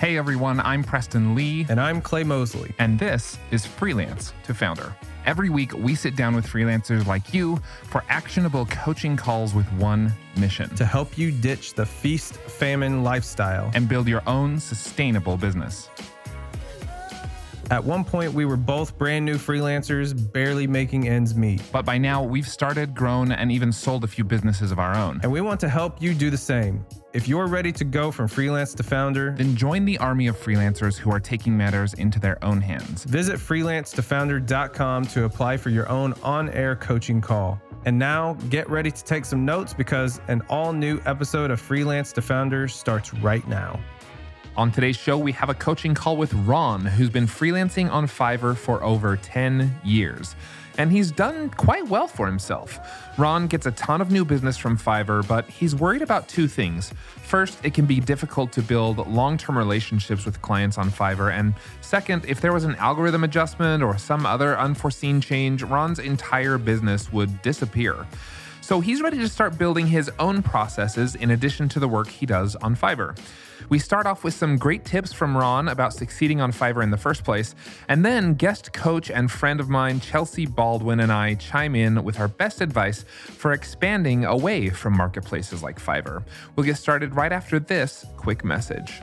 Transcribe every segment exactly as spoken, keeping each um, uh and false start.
Hey everyone, I'm Preston Lee. And I'm Clay Mosley. And this is Freelance to Founder. Every week, we sit down with freelancers like you for actionable coaching calls with one mission: to help you ditch the feast, famine lifestyle and build your own sustainable business. At one point, we were both brand new freelancers, barely making ends meet. But by now, we've started, grown, and even sold a few businesses of our own. And we want to help you do the same. If you're ready to go from freelance to founder, then join the army of freelancers who are taking matters into their own hands. Visit freelance to founder dot com to apply for your own on-air coaching call. And now, get ready to take some notes because an all-new episode of Freelance to Founder starts right now. On today's show, we have a coaching call with Ron, who's been freelancing on Fiverr for over ten years. And he's done quite well for himself. Ron gets a ton of new business from Fiverr, but he's worried about two things. First, it can be difficult to build long-term relationships with clients on Fiverr. And second, if there was an algorithm adjustment or some other unforeseen change, Ron's entire business would disappear. So he's ready to start building his own processes in addition to the work he does on Fiverr. We start off with some great tips from Ron about succeeding on Fiverr in the first place, and then guest coach and friend of mine, Chelsea Baldwin, and I chime in with our best advice for expanding away from marketplaces like Fiverr. We'll get started right after this quick message.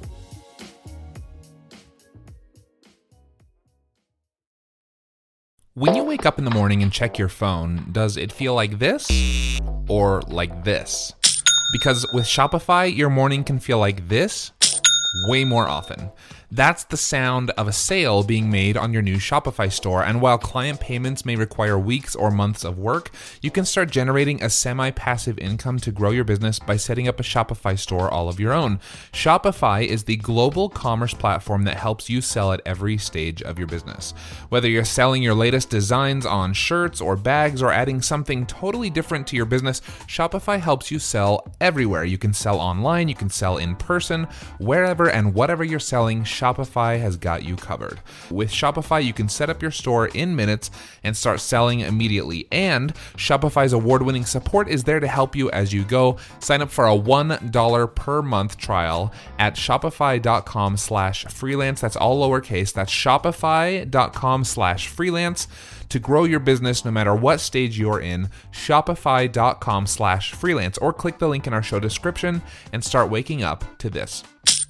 When you wake up in the morning and check your phone, does it feel like this or like this? Because with Shopify, your morning can feel like this way more often. That's the sound of a sale being made on your new Shopify store. And while client payments may require weeks or months of work, you can start generating a semi-passive income to grow your business by setting up a Shopify store all of your own. Shopify is the global commerce platform that helps you sell at every stage of your business. Whether you're selling your latest designs on shirts or bags or adding something totally different to your business, Shopify helps you sell everywhere. You can sell online, you can sell in person, wherever and whatever you're selling, Shopify has got you covered. With Shopify, you can set up your store in minutes and start selling immediately. And Shopify's award-winning support is there to help you as you go. Sign up for a one dollar per month trial at shopify.com slash freelance. That's all lowercase. That's shopify.com slash freelance to grow your business no matter what stage you're in. Shopify.com slash freelance, or click the link in our show description and start waking up to this.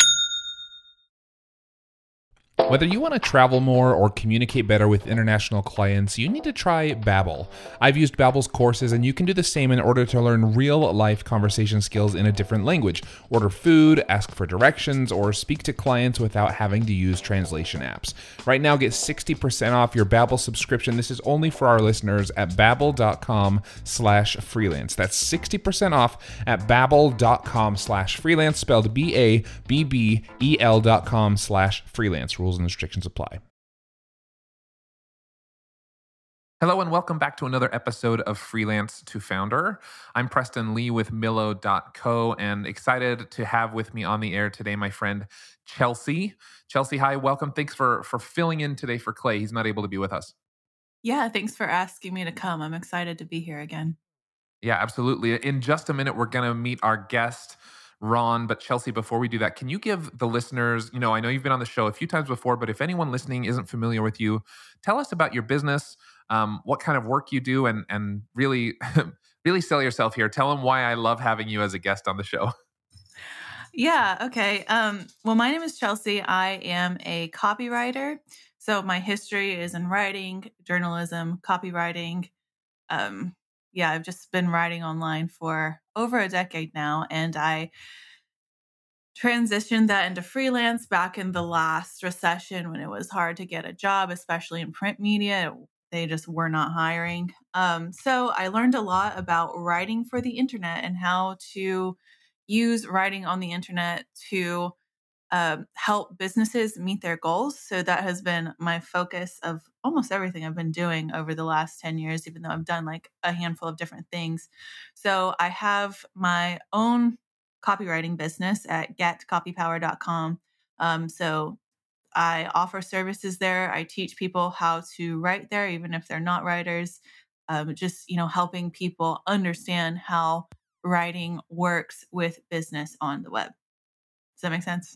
Whether you want to travel more or communicate better with international clients, you need to try Babbel. I've used Babbel's courses, and you can do the same in order to learn real-life conversation skills in a different language. Order food, ask for directions, or speak to clients without having to use translation apps. Right now, get sixty percent off your Babbel subscription. This is only for our listeners at babbel.com slash freelance. That's sixty percent off at babbel.com slash freelance, spelled B A B B E L dot com slash freelance. Rules and restrictions apply. Hello and welcome back to another episode of Freelance to Founder. I'm Preston Lee with Millo dot co and excited to have with me on the air today my friend Chelsea. Chelsea, hi, welcome. Thanks for, for filling in today for Clay. He's not able to be with us. Yeah, thanks for asking me to come. I'm excited to be here again. Yeah, absolutely. In just a minute, we're going to meet our guest, Ron. But Chelsea, before we do that, can you give the listeners, you know, I know you've been on the show a few times before, but if anyone listening isn't familiar with you, tell us about your business, um, what kind of work you do, and and really, really sell yourself here. Tell them why I love having you as a guest on the show. Yeah, okay. Um, well, my name is Chelsea. I am a copywriter. So my history is in writing, journalism, copywriting. Um, yeah, I've just been writing online for over a decade now, and I transitioned that into freelance back in the last recession when it was hard to get a job, especially in print media. They just were not hiring. Um, so I learned a lot about writing for the internet and how to use writing on the internet to um, help businesses meet their goals. So that has been my focus of almost everything I've been doing over the last ten years, even though I've done like a handful of different things. So I have my own copywriting business at get copy power dot com. Um, so I offer services there. I teach people how to write there, even if they're not writers. Um, just, you know, helping people understand how writing works with business on the web. Does that make sense?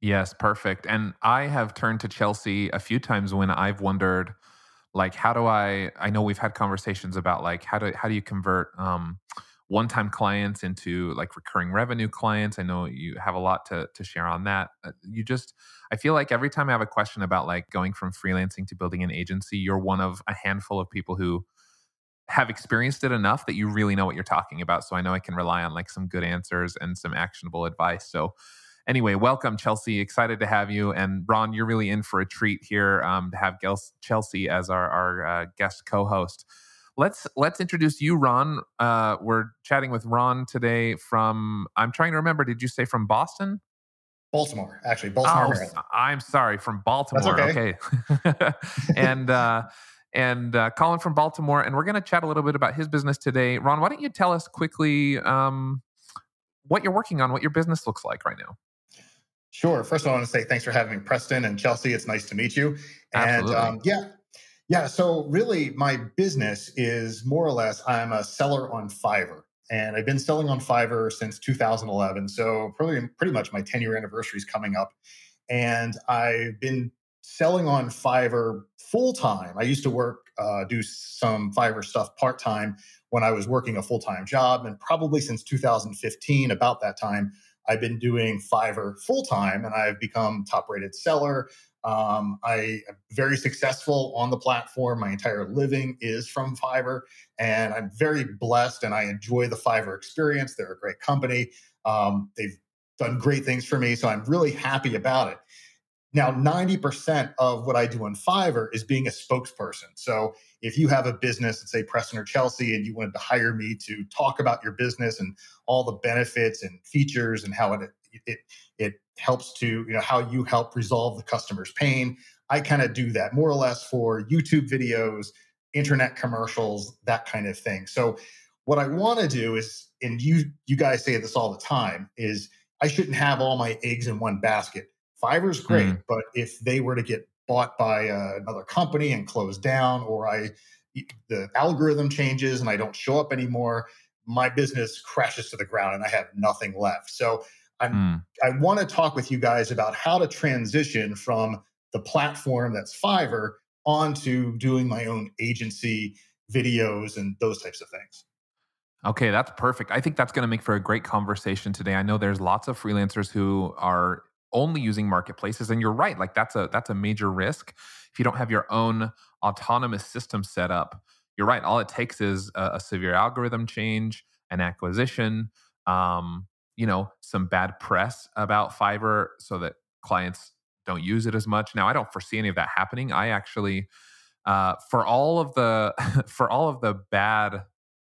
Yes, perfect. And I have turned to Chelsea a few times when I've wondered, like, how do I? I know we've had conversations about like how do how do you convert um, one-time clients into like recurring revenue clients. I know you have a lot to to share on that. Uh, You just, I feel like every time I have a question about like going from freelancing to building an agency, you're one of a handful of people who have experienced it enough that you really know what you're talking about. So I know I can rely on like some good answers and some actionable advice. So anyway, welcome, Chelsea. Excited to have you. And Ron, you're really in for a treat here um, to have Gels- Chelsea as our, our uh, guest co-host. Let's let's introduce you, Ron. Uh, we're chatting with Ron today from, I'm trying to remember, did you say from Boston? Baltimore, actually, Baltimore, Oh, s- Maryland. I'm sorry, from That's Baltimore. okay. Okay. and uh, and uh, Colin from Baltimore, and we're going to chat a little bit about his business today. Ron, why don't you tell us quickly um, what you're working on, what your business looks like right now? Sure. First, I want to say thanks for having me, Preston and Chelsea. It's nice to meet you. And Absolutely. um, yeah, yeah. So really, my business is more or less I'm a seller on Fiverr, and I've been selling on Fiverr since two thousand eleven. So pretty pretty much my ten year anniversary is coming up, and I've been selling on Fiverr full time. I used to work, uh, do some Fiverr stuff part time when I was working a full time job, and probably since two thousand fifteen, about that time, I've been doing Fiverr full time, and I've become top rated seller. Um, I am very successful on the platform. My entire living is from Fiverr, and I'm very blessed, and I enjoy the Fiverr experience. They're a great company. Um, they've done great things for me, so I'm really happy about it. Now, ninety percent of what I do on Fiverr is being a spokesperson. So if you have a business, let's say Preston or Chelsea, and you wanted to hire me to talk about your business and all the benefits and features and how it it it helps to, you know, how you help resolve the customer's pain, I kind of do that more or less for YouTube videos, internet commercials, that kind of thing. So what I want to do is, and you you guys say this all the time, is I shouldn't have all my eggs in one basket. Fiverr's great, Mm, but if they were to get bought by uh, another company and closed down, or I the algorithm changes and I don't show up anymore, my business crashes to the ground and I have nothing left. So I'm mm. I want to talk with you guys about how to transition from the platform that's Fiverr onto doing my own agency videos and those types of things. Okay, that's perfect. I think that's going to make for a great conversation today. I know there's lots of freelancers who are only using marketplaces, and you're right. Like that's a that's a major risk if you don't have your own autonomous system set up. You're right. All it takes is a, a severe algorithm change, an acquisition, um, you know, some bad press about Fiverr, so that clients don't use it as much. Now, I don't foresee any of that happening. I actually, uh, for all of the for all of the bad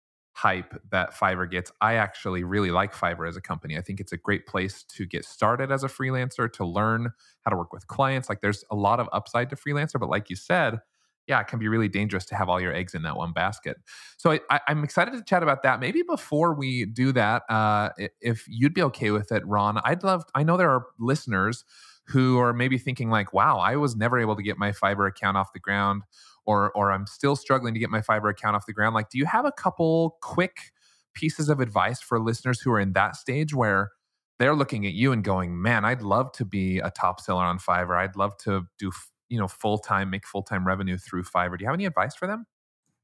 hype that Fiverr gets, I actually really like Fiverr as a company. I think it's a great place to get started as a freelancer, to learn how to work with clients. Like there's a lot of upside to freelancer, but like you said, yeah, it can be really dangerous to have all your eggs in that one basket. So I, I, I'm excited to chat about that. Maybe before we do that, uh, i- if you'd be okay with it, Ron, I'd love, I know there are listeners who are maybe thinking like, wow, I was never able to get my Fiverr account off the ground, or or I'm still struggling to get my Fiverr account off the ground. Like, do you have a couple quick pieces of advice for listeners who are in that stage where they're looking at you and going, "Man, I'd love to be a top seller on Fiverr. I'd love to do f- you know full time, make full time revenue through Fiverr." Do you have any advice for them?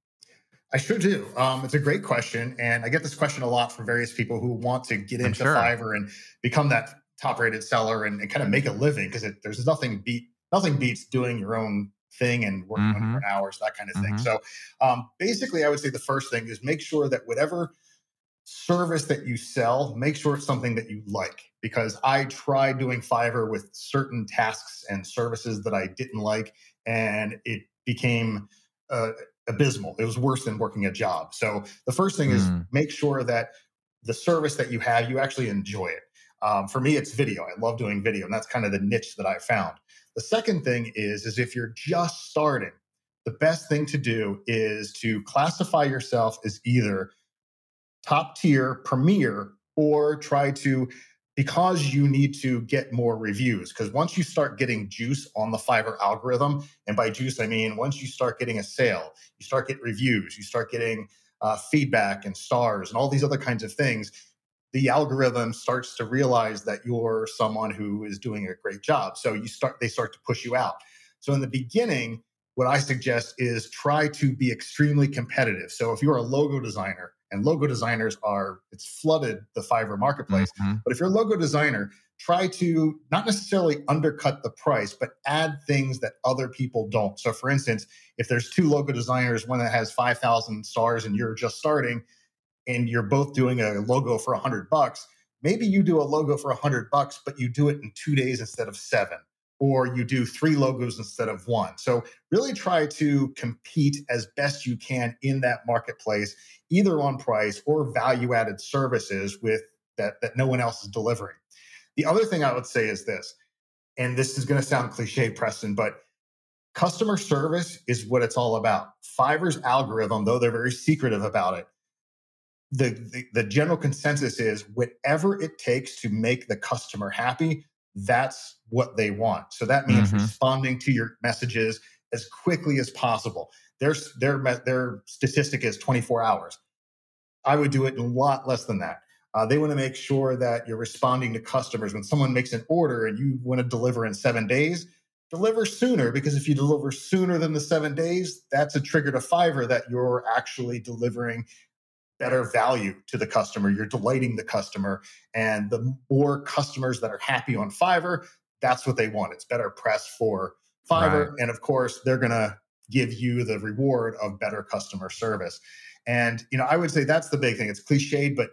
I sure do. Um, it's a great question. And I get this question a lot from various people who want to get I'm into sure. Fiverr and become that top rated seller and, and kind of make a living, because there's nothing beat nothing beats doing your own thing and working on Mm-hmm. your own hours, that kind of thing. Mm-hmm. So um, basically, I would say the first thing is make sure that whatever service that you sell, make sure it's something that you like. Because I tried doing Fiverr with certain tasks and services that I didn't like, and it became uh, abysmal. It was worse than working a job. So the first thing is Mm. make sure that the service that you have, you actually enjoy it. Um, for me, it's video. I love doing video, and that's kind of the niche that I found. The second thing is, is if you're just starting, the best thing to do is to classify yourself as either top tier, premier, or try to, because you need to get more reviews. Because once you start getting juice on the Fiverr algorithm, and by juice, I mean once you start getting a sale, you start getting reviews, you start getting uh, feedback and stars and all these other kinds of things, the algorithm starts to realize that you're someone who is doing a great job. So you start, they start to push you out. So in the beginning, what I suggest is try to be extremely competitive. So if you're a logo designer, and logo designers are, it's flooded the Fiverr marketplace. Mm-hmm. But if you're a logo designer, try to not necessarily undercut the price, but add things that other people don't. So for instance, if there's two logo designers, one that has five thousand stars and you're just starting, and you're both doing a logo for a hundred bucks, maybe you do a logo for a hundred bucks, but you do it in two days instead of seven, or you do three logos instead of one. So really try to compete as best you can in that marketplace, either on price or value-added services with that, that no one else is delivering. The other thing I would say is this, and this is going to sound cliche, Preston, but customer service is what it's all about. Fiverr's algorithm, though they're very secretive about it, the, the, the general consensus is whatever it takes to make the customer happy, that's what they want. So that means Mm-hmm. responding to your messages as quickly as possible. Their, their, their statistic is twenty-four hours. I would do it in a lot less than that. Uh, they want to make sure that you're responding to customers. When someone makes an order and you want to deliver in seven days, deliver sooner, because if you deliver sooner than the seven days, that's a trigger to Fiverr that you're actually delivering better value to the customer. You're delighting the customer. And the more customers that are happy on Fiverr, that's what they want. It's better press for Fiverr. Right. And of course, they're going to give you the reward of better customer service. And, you know, I would say that's the big thing. It's cliched, but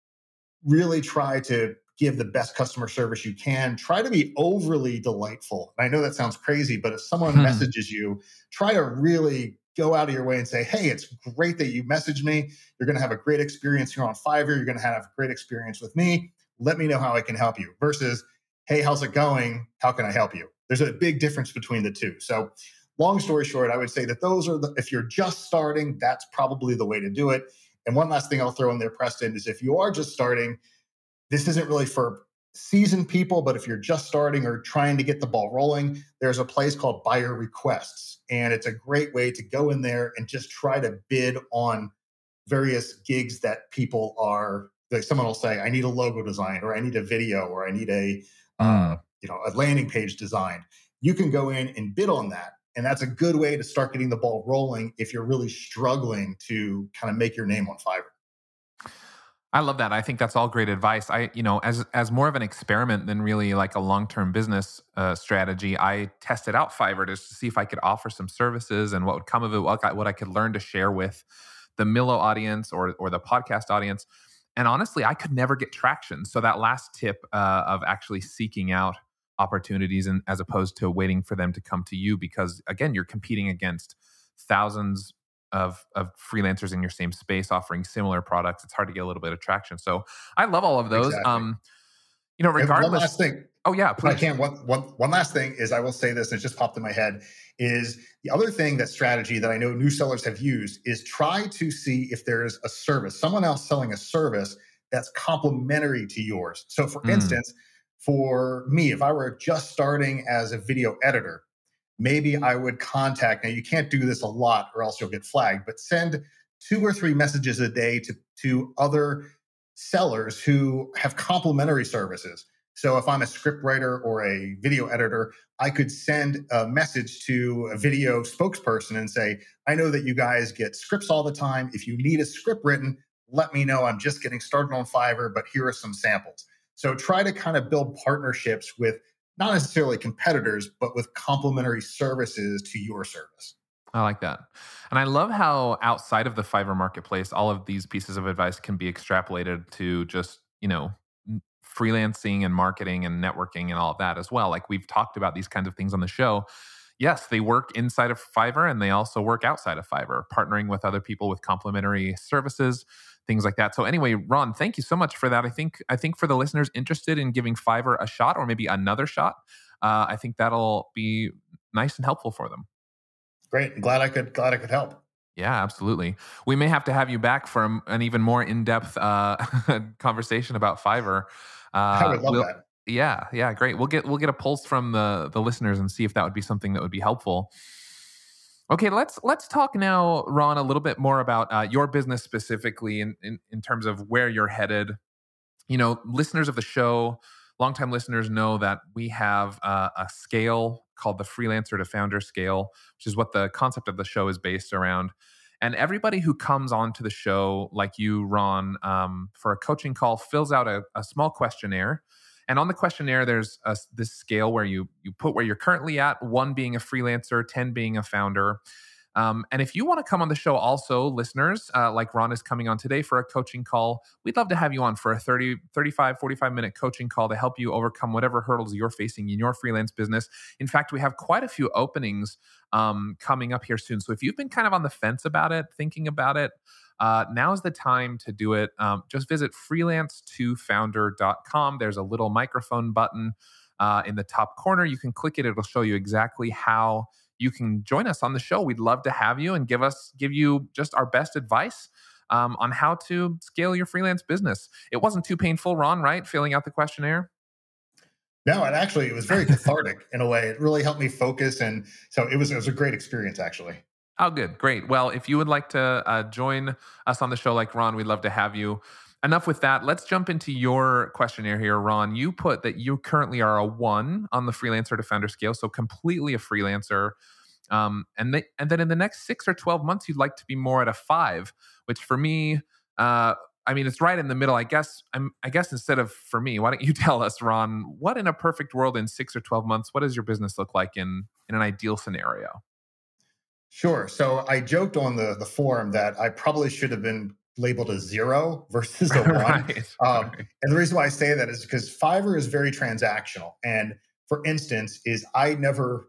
really try to give the best customer service you can. Try to be overly delightful. And I know that sounds crazy, but if someone messages you, try to really go out of your way and say, hey, it's great that you messaged me. You're going to have a great experience here on Fiverr. You're going to have a great experience with me. Let me know how I can help you. Versus, hey, how's it going? How can I help you? There's a big difference between the two. So long story short, I would say that those are the, if you're just starting, that's probably the way to do it. And one last thing I'll throw in there, Preston, is if you are just starting, this isn't really for seasoned people, but if you're just starting or trying to get the ball rolling, there's a place called Buyer Requests. And it's a great way to go in there and just try to bid on various gigs that people are, like someone will say, I need a logo design, or I need a video, or I need a, Mm. uh, you know, a landing page design. You can go in and bid on that. And that's a good way to start getting the ball rolling if you're really struggling to kind of make your name on Fiverr. I love that. I think that's all great advice. I, you know, as as more of an experiment than really like a long-term business uh, strategy, I tested out Fiverr just to see if I could offer some services and what would come of it, what I, what I could learn to share with the Millo audience or or the podcast audience. And honestly, I could never get traction. So that last tip uh, of actually seeking out opportunities and as opposed to waiting for them to come to you, because again, you're competing against thousands of of freelancers in your same space offering similar products. It's hard to get a little bit of traction. So I love all of those. Exactly. Um, you know, And regardless. one last thing. Oh yeah, If I please. can, one, one, one last thing is I will say this, and it just popped in my head, is the other thing, that strategy that I know new sellers have used is try to see if there's a service, someone else selling a service that's complementary to yours. So for Mm. instance, for me, if I were just starting as a video editor, maybe I would contact, now you can't do this a lot or else you'll get flagged, but send two or three messages a day to, to other sellers who have complementary services. So if I'm a script writer or a video editor, I could send a message to a video spokesperson and say, I know that you guys get scripts all the time. If you need a script written, let me know. I'm just getting started on Fiverr, but here are some samples. So try to kind of build partnerships with not necessarily competitors, but with complementary services to your service. I like that. And I love how outside of the Fiverr marketplace, all of these pieces of advice can be extrapolated to just, you know, freelancing and marketing and networking and all of that as well. Like we've talked about these kinds of things on the show. Yes, they work inside of Fiverr and they also work outside of Fiverr, partnering with other people with complementary services, things like that. So anyway, Ron, thank you so much for that. I think I think for the listeners interested in giving Fiverr a shot or maybe another shot, uh, I think that'll be nice and helpful for them. Great. I'm glad I could glad I could help. Yeah, absolutely. We may have to have you back for an even more in-depth uh, conversation about Fiverr. Uh, I would love we'll, that. Yeah, yeah, great. We'll get we'll get a pulse from the the listeners and see if that would be something that would be helpful. Okay, let's let's talk now, Ron, a little bit more about uh, your business specifically in, in in terms of where you're headed. you know, listeners of the show, longtime listeners know that we have uh, a scale called the Freelancer to Founder scale, which is what the concept of the show is based around. And everybody who comes onto the show, like you, Ron, um, for a coaching call, fills out a, a small questionnaire. And on the questionnaire, there's a, this scale where you you put where you're currently at, one being a freelancer, ten being a founder. Um, and if you want to come on the show also, listeners, uh, like Ron is coming on today for a coaching call, we'd love to have you on for a thirty, thirty-five, forty-five minute coaching call to help you overcome whatever hurdles you're facing in your freelance business. In fact, we have quite a few openings um, coming up here soon. So if you've been kind of on the fence about it, thinking about it, uh, now's the time to do it. Um, just visit freelance to founder dot com. There's a little microphone button uh, in the top corner. You can click it. It'll show you exactly how you can join us on the show. We'd love to have you and give us give you just our best advice um, on how to scale your freelance business. It wasn't too painful, Ron, right? Filling out the questionnaire. No, and actually, it was very cathartic in a way. It really helped me focus, and so it was it was a great experience, actually. Oh, good, great. Well, if you would like to uh, join us on the show, like Ron, we'd love to have you. Enough with that. Let's jump into your questionnaire here, Ron. You put that you currently are a one on the freelancer to founder scale, so completely a freelancer. Um, and, they, and then in the next six or twelve months, you'd like to be more at a five, which for me, uh, I mean, it's right in the middle. I guess I'm, I guess instead of for me, why don't you tell us, Ron, what in a perfect world in six or twelve months, what does your business look like in, in an ideal scenario? Sure. So I joked on the, the forum that I probably should have been labeled a zero versus a one. right, um, right. And the reason why I say that is because Fiverr is very transactional. And for instance, is I never,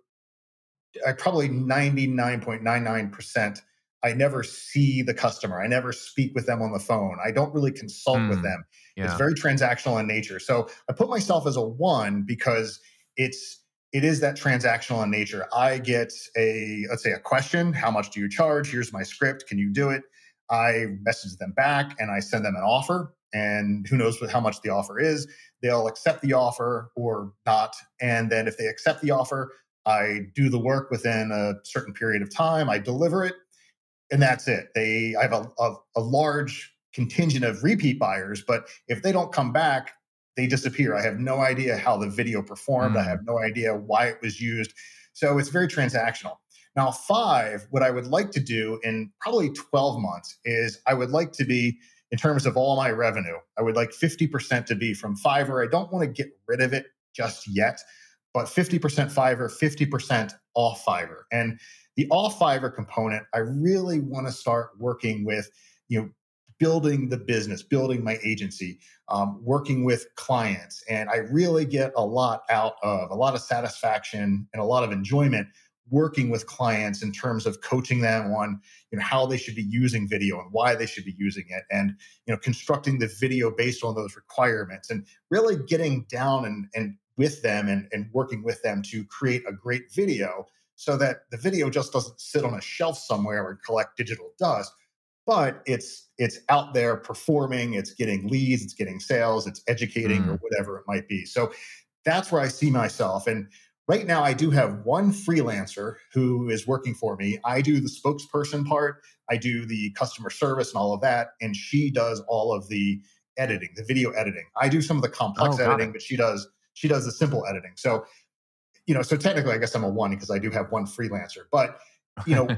I probably ninety-nine point nine nine percent, I never see the customer. I never speak with them on the phone. I don't really consult mm, with them. Yeah. It's very transactional in nature. So I put myself as a one because it's, it is that transactional in nature. I get a, let's say a question, how much do you charge? Here's my script. Can you do it? I message them back and I send them an offer, and who knows how much the offer is. They'll accept the offer or not. And then if they accept the offer, I do the work within a certain period of time. I deliver it, and that's it. They, I have a, a, a large contingent of repeat buyers, but if they don't come back, they disappear. I have no idea how the video performed. Mm. I have no idea why it was used. So it's very transactional. Now, five, what I would like to do in probably twelve months is I would like to be, in terms of all my revenue, I would like fifty percent to be from Fiverr. I don't want to get rid of it just yet, but fifty percent Fiverr, fifty percent off Fiverr. And the off Fiverr component, I really want to start working with, you know, building the business, building my agency, um, working with clients. And I really get a lot out of, a lot of satisfaction and a lot of enjoyment working with clients in terms of coaching them on, you know, how they should be using video and why they should be using it, and, you know, constructing the video based on those requirements, and really getting down and, and with them and, and working with them to create a great video so that the video just doesn't sit on a shelf somewhere and collect digital dust, but it's it's out there performing, it's getting leads, it's getting sales, it's educating, mm. or whatever it might be. So that's where I see myself. And right now I do have one freelancer who is working for me. I do the spokesperson part, I do the customer service and all of that, and she does all of the editing, the video editing. I do some of the complex oh, editing, it. but she does she does the simple editing. So, you know, so technically I guess I'm a one because I do have one freelancer. But, you know,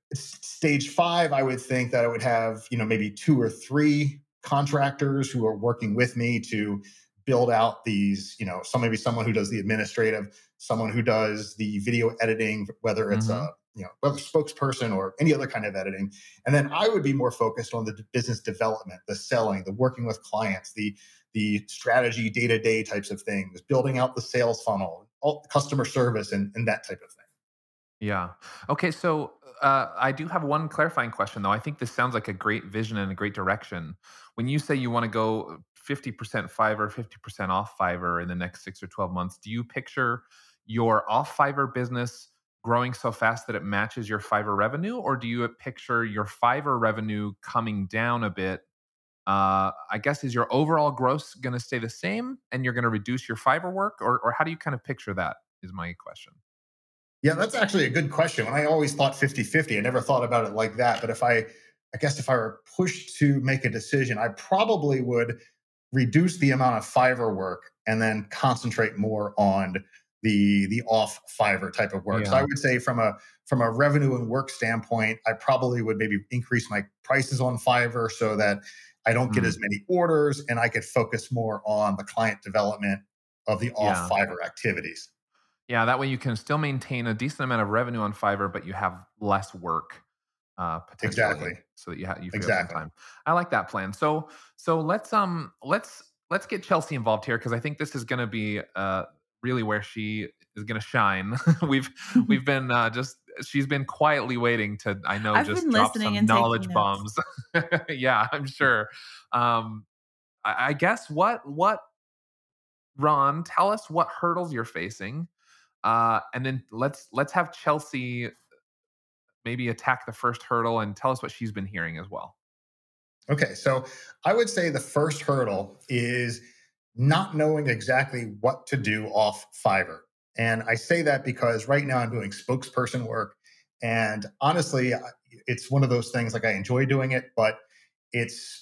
stage five, I would think that I would have, you know, maybe two or three contractors who are working with me to build out these, you know, some maybe someone who does the administrative, someone who does the video editing, whether it's mm-hmm. a, you know, whether spokesperson or any other kind of editing. And then I would be more focused on the business development, the selling, the working with clients, the the strategy, day-to-day types of things, building out the sales funnel, all, customer service, and, and that type of thing. Yeah. Okay. So uh, I do have one clarifying question, though. I think this sounds like a great vision and a great direction. When you say you want to go fifty percent Fiverr, fifty percent off Fiverr in the next six or twelve months, do you picture your off Fiverr business growing so fast that it matches your Fiverr revenue? Or do you picture your Fiverr revenue coming down a bit? Uh, I guess, is your overall gross going to stay the same and you're going to reduce your Fiverr work? Or, or how do you kind of picture that is my question. Yeah, that's actually a good question. I always thought fifty-fifty. I never thought about it like that. But if I, I guess if I were pushed to make a decision, I probably would reduce the amount of Fiverr work and then concentrate more on the the off Fiverr type of work. Yeah. So I would say from a from a revenue and work standpoint, I probably would maybe increase my prices on Fiverr so that I don't get Mm. as many orders and I could focus more on the client development of the off Yeah. Fiverr activities. Yeah, that way you can still maintain a decent amount of revenue on Fiverr, but you have less work uh, Exactly. potentially, so that you ha- you free up some Exactly. time. I like that plan. So so let's um let's let's get Chelsea involved here because I think this is going to be uh really where she is going to shine. we've we've been uh, just she's been quietly waiting to I know I've just been drop listening some and taking knowledge notes. bombs. Yeah, I'm sure. Um, I, I guess what what Ron, tell us what hurdles you're facing, uh, and then let's let's have Chelsea maybe attack the first hurdle and tell us what she's been hearing as well. Okay, so I would say the first hurdle is not knowing exactly what to do off Fiverr. And I say that because right now I'm doing spokesperson work. And honestly, I- it's one of those things like I enjoy doing it, but it's,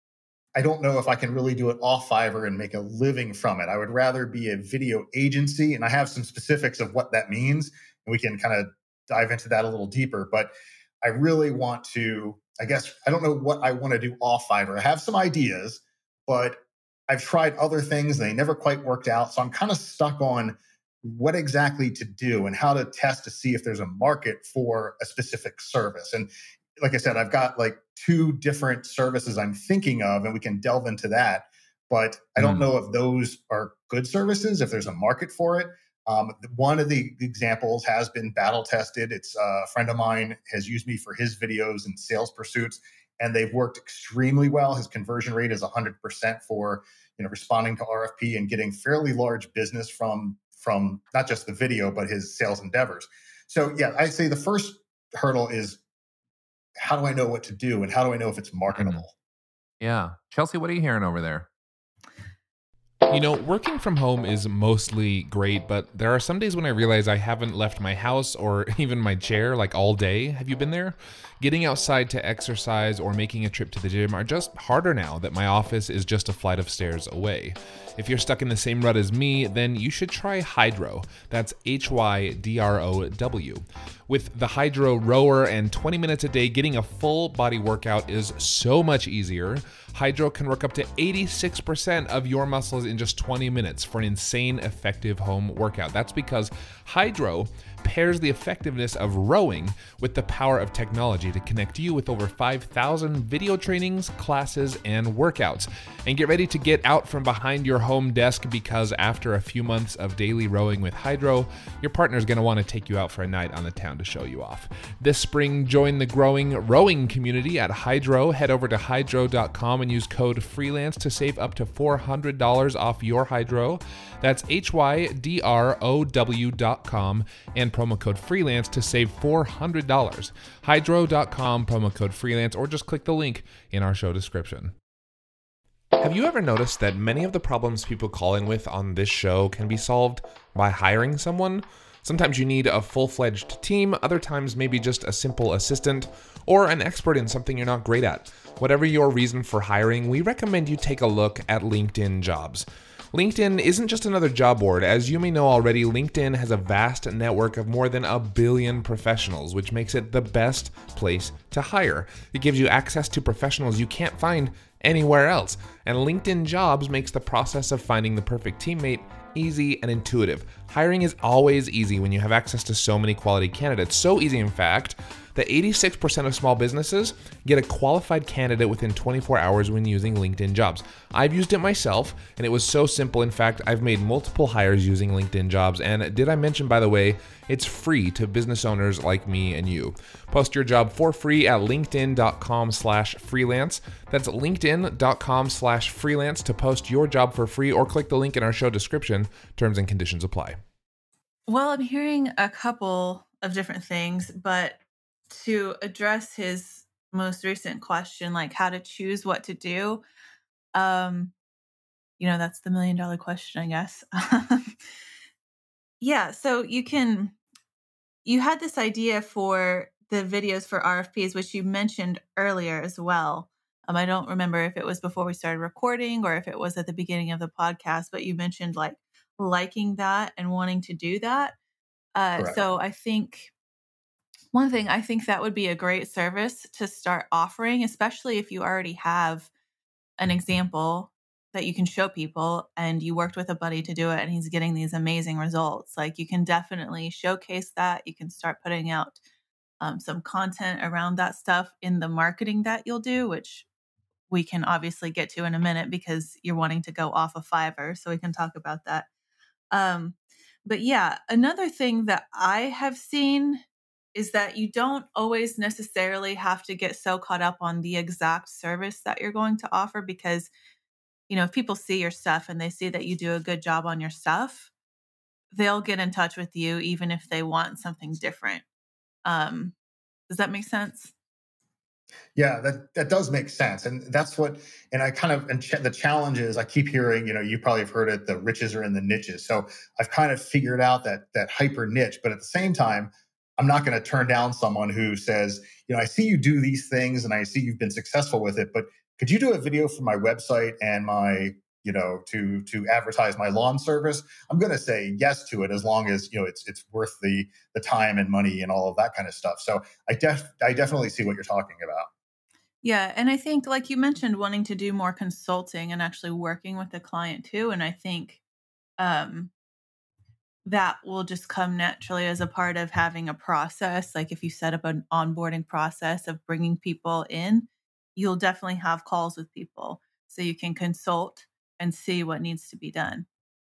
I don't know if I can really do it off Fiverr and make a living from it. I would rather be a video agency. And I have some specifics of what that means. And we can kind of dive into that a little deeper. But I really want to, I guess, I don't know what I want to do off Fiverr. I have some ideas, but I've tried other things and they never quite worked out. So I'm kind of stuck on what exactly to do and how to test to see if there's a market for a specific service. And like I said, I've got like two different services I'm thinking of, and we can delve into that. But I don't Mm. know if those are good services, if there's a market for it. Um, one of the examples has been battle tested. It's uh, a friend of mine has used me for his videos and sales pursuits, and they've worked extremely well. His conversion rate is one hundred percent for you know responding to R F P and getting fairly large business from from not just the video but his sales endeavors. So yeah, I'd say the first hurdle is how do I know what to do and how do I know if it's marketable? Yeah, Chelsea, what are you hearing over there? You know, working from home is mostly great, but there are some days when I realize I haven't left my house or even my chair like all day. Have you been there? Getting outside to exercise or making a trip to the gym are just harder now that my office is just a flight of stairs away. If you're stuck in the same rut as me, then you should try Hydrow. That's H Y D R O W. With the Hydrow rower and twenty minutes a day, getting a full body workout is so much easier. Hydrow can work up to eighty-six percent of your muscles in just twenty minutes for an insane effective home workout. That's because Hydrow pairs the effectiveness of rowing with the power of technology to connect you with over five thousand video trainings, classes, and workouts. And get ready to get out from behind your home desk because after a few months of daily rowing with Hydrow, your partner's going to want to take you out for a night on the town to show you off. This spring, join the growing rowing community at Hydrow. Head over to hydrow dot com and use code FREELANCE to save up to four hundred dollars off your Hydrow. That's H Y D R O W dot com and promo code FREELANCE to save four hundred dollars. hydrow dot com, promo code FREELANCE, or just click the link in our show description. Have you ever noticed that many of the problems people call in with on this show can be solved by hiring someone? Sometimes you need a full-fledged team, other times maybe just a simple assistant, or an expert in something you're not great at. Whatever your reason for hiring, we recommend you take a look at LinkedIn Jobs. LinkedIn isn't just another job board. As you may know already, LinkedIn has a vast network of more than a billion professionals, which makes it the best place to hire. It gives you access to professionals you can't find anywhere else. And LinkedIn Jobs makes the process of finding the perfect teammate easy and intuitive. Hiring is always easy when you have access to so many quality candidates. So easy, in fact, that eighty-six percent of small businesses get a qualified candidate within twenty-four hours when using LinkedIn Jobs. I've used it myself, and it was so simple. In fact, I've made multiple hires using LinkedIn Jobs. And did I mention, by the way, it's free to business owners like me and you. Post your job for free at linkedin dot com slash freelance. That's linkedin dot com slash freelance to post your job for free, or click the link in our show description. Terms and conditions apply. Well, I'm hearing a couple of different things, but to address his most recent question, like how to choose what to do, um, you know, that's the million dollar question, I guess. Yeah, so you can, you had this idea for the videos for R F Ps, which you mentioned earlier as well. Um, I don't remember if it was before we started recording or if it was at the beginning of the podcast, but you mentioned like liking that and wanting to do that. Uh, Correct. so I think one thing, I think that would be a great service to start offering, especially if you already have an example that you can show people and you worked with a buddy to do it and he's getting these amazing results. Like you can definitely showcase that. You can start putting out um, some content around that stuff in the marketing that you'll do, which we can obviously get to in a minute because you're wanting to go off of Fiverr. So we can talk about that. Um, but yeah, another thing that I have seen is that you don't always necessarily have to get so caught up on the exact service that you're going to offer because, you know, if people see your stuff and they see that you do a good job on your stuff, they'll get in touch with you even if they want something different. Um, does that make sense? Yeah, that, that does make sense. And that's what, and I kind of, and ch- the challenge is I keep hearing, you know, you probably have heard it, the riches are in the niches. So I've kind of figured out that, that hyper niche, but at the same time, I'm not going to turn down someone who says, you know, I see you do these things and I see you've been successful with it, but could you do a video for my website and my, you know, to to advertise my lawn service? I'm going to say yes to it as long as, you know, it's it's worth the the time and money and all of that kind of stuff. So I def I definitely see what you're talking about. Yeah. And I think, like you mentioned, wanting to do more consulting and actually working with the client too. And I think um, that will just come naturally as a part of having a process. Like if you set up an onboarding process of bringing people in, you'll definitely have calls with people so you can consult and see what needs to be done.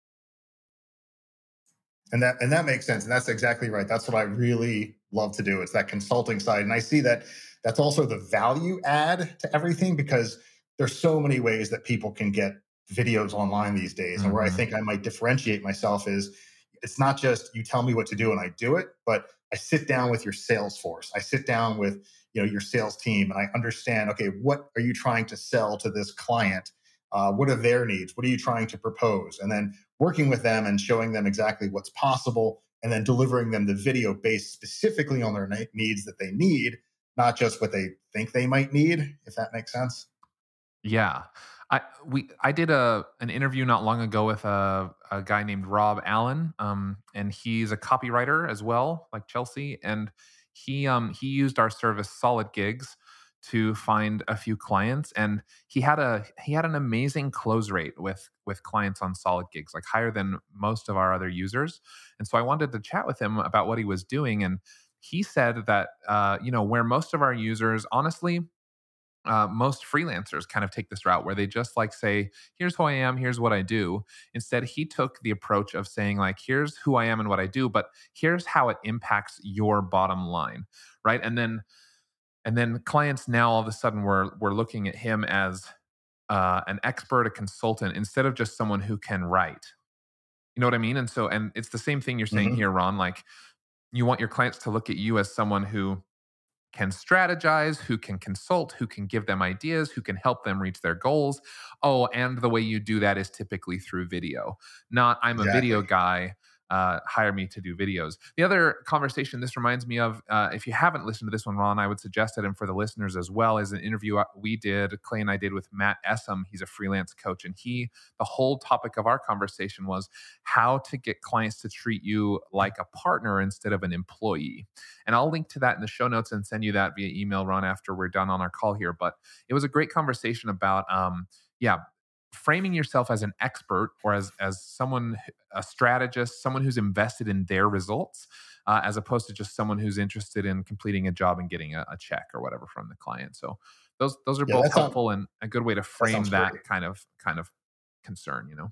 And that and that makes sense. And that's exactly right. That's what I really love to do. It's that consulting side. And I see that that's also the value add to everything because there's so many ways that people can get videos online these days. And where I Mhm. think I might differentiate myself is it's not just you tell me what to do and I do it, but I sit down with your sales force. I sit down with, you know, your sales team and I understand, okay, what are you trying to sell to this client? Uh, what are their needs? What are you trying to propose? And then working with them and showing them exactly what's possible and then delivering them the video based specifically on their ne- needs that they need, not just what they think they might need, if that makes sense. Yeah. I we I did a an interview not long ago with a, a guy named Rob Allen, um, and he's a copywriter as well, like Chelsea. And he um he used our service Solid Gigs to find a few clients, and he had a he had an amazing close rate with with clients on Solid Gigs, like higher than most of our other users. And so I wanted to chat with him about what he was doing, and he said that uh, you know where most of our users honestly uh, most freelancers kind of take this route where they just like say, here's who I am, here's what I do. Instead, he took the approach of saying, like, here's who I am and what I do, but here's how it impacts your bottom line. Right. And then and then clients now all of a sudden were were looking at him as uh, an expert, a consultant, instead of just someone who can write. You know what I mean? And so, and it's the same thing you're saying hmm here, Ron. Like, you want your clients to look at you as someone who can strategize, who can consult, who can give them ideas, who can help them reach their goals. Oh, and the way you do that is typically through video. Not I'm a video Exactly. guy, uh, hire me to do videos. The other conversation this reminds me of, uh, if you haven't listened to this one, Ron, I would suggest it, and for the listeners as well, is an interview we did, Clay and I did with Matt Essam. He's a freelance coach, and he, the whole topic of our conversation was how to get clients to treat you like a partner instead of an employee. And I'll link to that in the show notes and send you that via email, Ron, after we're done on our call here. But it was a great conversation about, um, yeah, framing yourself as an expert or as as someone, a strategist, someone who's invested in their results, uh, as opposed to just someone who's interested in completing a job and getting a, a check or whatever from the client. So those those are Yeah, both that sounds helpful and a good way to that frame sounds that great. kind of kind of concern. You know.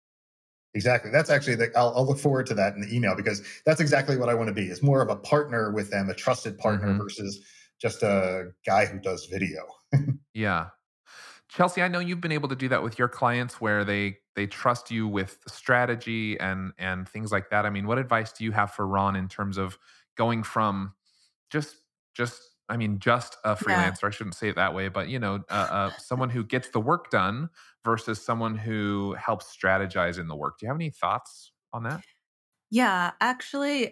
Exactly. That's actually the, I'll, I'll look forward to that in the email because that's exactly what I want to be. Is more of a partner with them, a trusted partner hmm versus just a guy who does video. Yeah. Chelsea, I know you've been able to do that with your clients where they they trust you with strategy and and things like that. I mean, what advice do you have for Ron in terms of going from just just I mean, just a Yeah. freelancer, I shouldn't say it that way, but you know, uh, uh, someone who gets the work done versus someone who helps strategize in the work. Do you have any thoughts on that? Yeah. Actually,